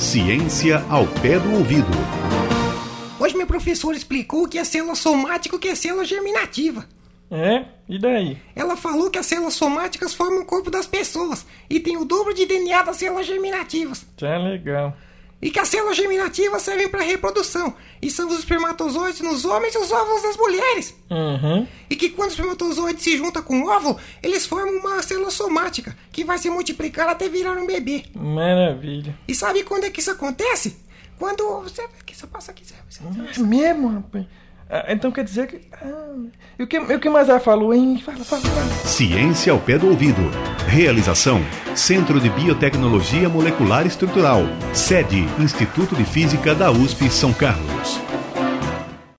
Ciência ao pé do ouvido. Hoje meu professor explicou que é célula somática que é célula germinativa. É? E daí? Ela falou que as células somáticas formam o corpo das pessoas e tem o dobro de DNA das células germinativas. Tá legal. E que as células germinativas servem para reprodução e são os espermatozoides nos homens e os óvulos das mulheres. Uhum. E que quando o espermatozoide se junta com o óvulo, eles formam uma célula somática que vai se multiplicar até virar um bebê. Maravilha. E sabe quando é que isso acontece? Quando você... Que isso passa aqui. É mesmo, rapaz? Então quer dizer que... E o que mais ela falou, hein? Fala. Ciência ao pé do ouvido. Realização: Centro de Biotecnologia Molecular Estrutural. Sede: Instituto de Física da USP São Carlos.